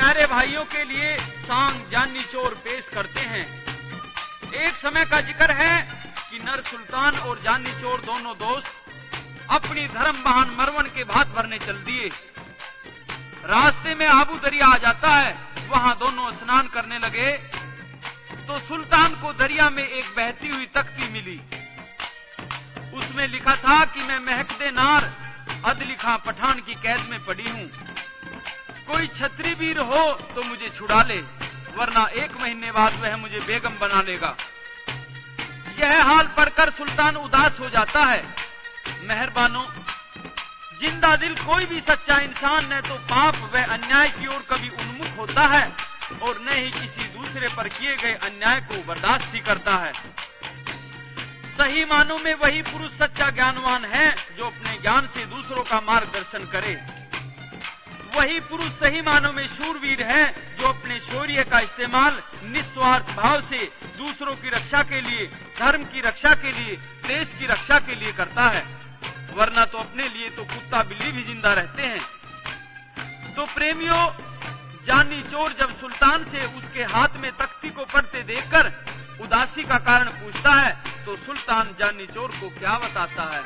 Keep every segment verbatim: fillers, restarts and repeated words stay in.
प्यारे भाइयों के लिए सांग जानी चोर पेश करते हैं। एक समय का जिक्र है कि नर सुल्तान और जानी चोर दोनों दोस्त अपनी धर्म बहान मरवन के भात भरने चल दिए। रास्ते में आबू दरिया आ जाता है, वहां दोनों स्नान करने लगे तो सुल्तान को दरिया में एक बहती हुई तख्ती मिली। उसमें लिखा था कि मैं महकदे नार अदली खां पठान की कैद में पड़ी हूँ, कोई छत्री वीर हो तो मुझे छुड़ा ले, वरना एक महीने बाद वह मुझे बेगम बना लेगा। यह हाल पढ़कर सुल्तान उदास हो जाता है। मेहरबानो, जिंदा दिल कोई भी सच्चा इंसान न तो पाप व अन्याय की ओर कभी उन्मुख होता है और न ही किसी दूसरे पर किए गए अन्याय को बर्दाश्त ही करता है। सही मानों में वही पुरुष सच्चा ज्ञानवान है जो अपने ज्ञान से दूसरों का मार्गदर्शन करे। वही पुरुष सही मानों में शूरवीर है जो अपने शौर्य का इस्तेमाल निस्वार्थ भाव से दूसरों की रक्षा के लिए, धर्म की रक्षा के लिए, देश की रक्षा के लिए करता है, वरना तो अपने लिए तो कुत्ता बिल्ली भी जिंदा रहते हैं। तो प्रेमियों, जानी चोर जब सुल्तान से उसके हाथ में तख्ती को पढ़ते देखकर उदासी का कारण पूछता है तो सुल्तान जानी चोर को क्या बताता है।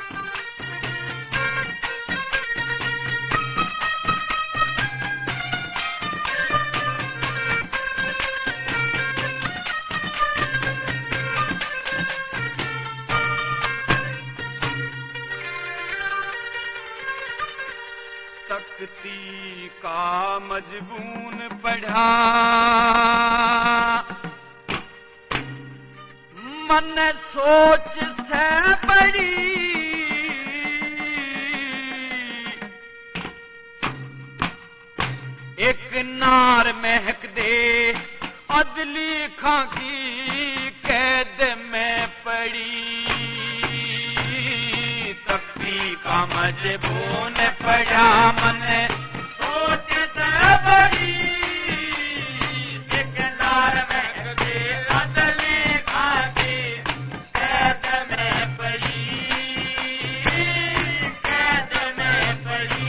तख्ती का मजबून पढ़ा मन सोच से बड़ी, एक नार महक दे अदली खां की कैद में पड़ी। तख्ती का मजबून पढ़ा मन सोच से बड़ी, एक नार महक दे अदली खां की कैद में पड़ी, कैद में पड़ी।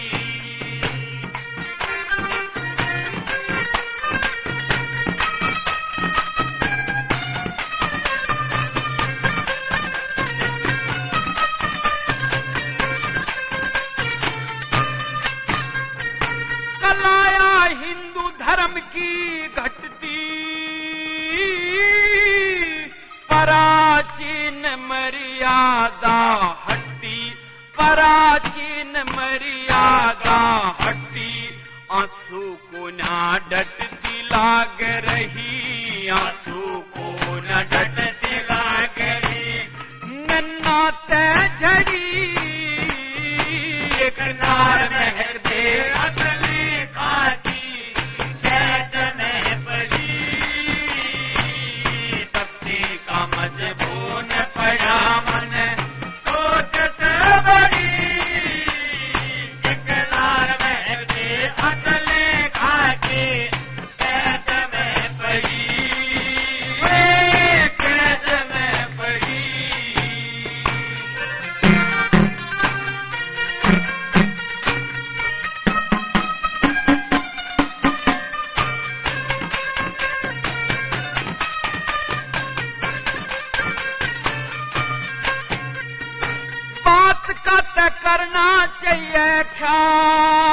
कलाया हिंदू धर्म की घटती प्राचीन मर्यादा हट्टी, प्राचीन मर्यादा हट्टी। आंसू को ना डटती लाग रही, आंसू को न डटती लाग रही। नन्ना तय झड़ी एक नार महक दे अदली खां की कैद में पड़ी। तख्ती का मजबून पढ़ा मन सोच से बड़ी, एक नार महक दे अदली खां की कैद में पड़ी, कैद में पड़ी। बात का तय करना चाहिए ख्याल,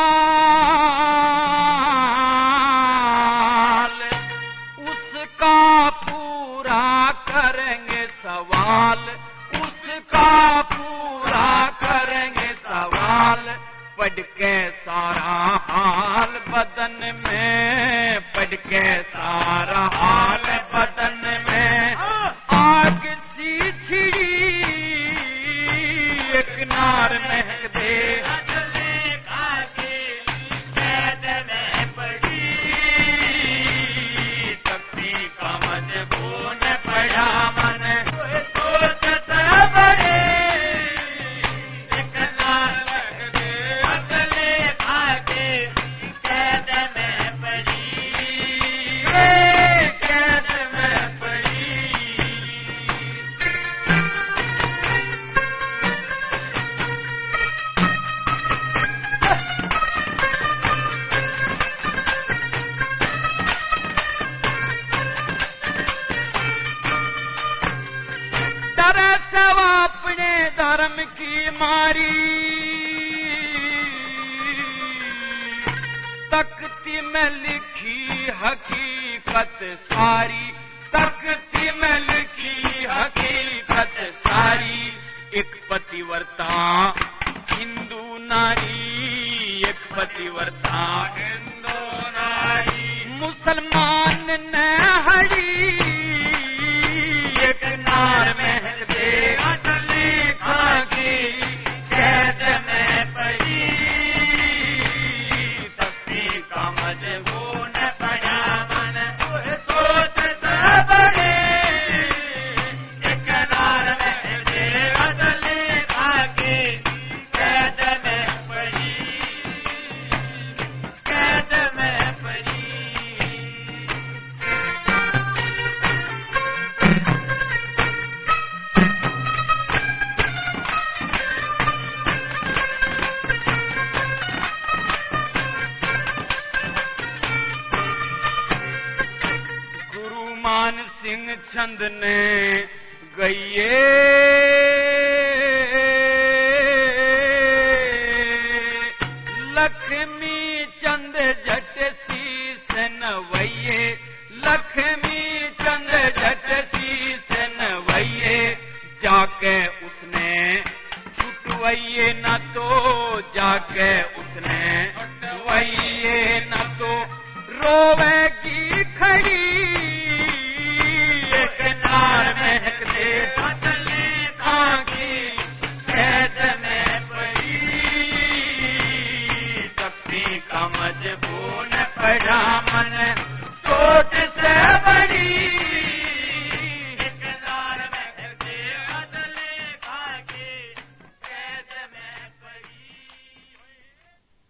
उसका पूरा करेंगे सवाल, उसका पूरा करेंगे सवाल। पढ़ के सारा हाल बदन में, पढ़ के सारा हाल बदन में आग सी छिड़ी। एक नार महक दे अदली खां की कैद में पड़ी। तख्ती का मजबून पढ़ा मन सोच से बड़ी, एक नार महक दे अदली खां की कैद में पड़ी, कैद तख्ती में लिखी हकीकत सारी, तख्ती में लिखी हकीकत सारी। एक पतिव्रता हिंदू नारी, एक पतिव्रता हिंदू नारी। मुसलमान ने हरी एक नार में दे असली खाकी, कैद में पड़ी तख्ती का मजबून पड़ा मन, सोच बड़े एक नार में दे असली खाकी, कैद में पड़ी, कैद में पड़ी। मान सिंह चंद ने गईए लक्ष्मी चंद जट शीस नवैये, लक्ष्मी चंद जट शीस नवैये। जाके उसने छुटवैये न तो, जाके उसने छुटवैये न तो रोवेगी खड़ी एक नार महक दे असली खाकी, कैद में पड़ी तख्ती का मजबून पड़ा मन,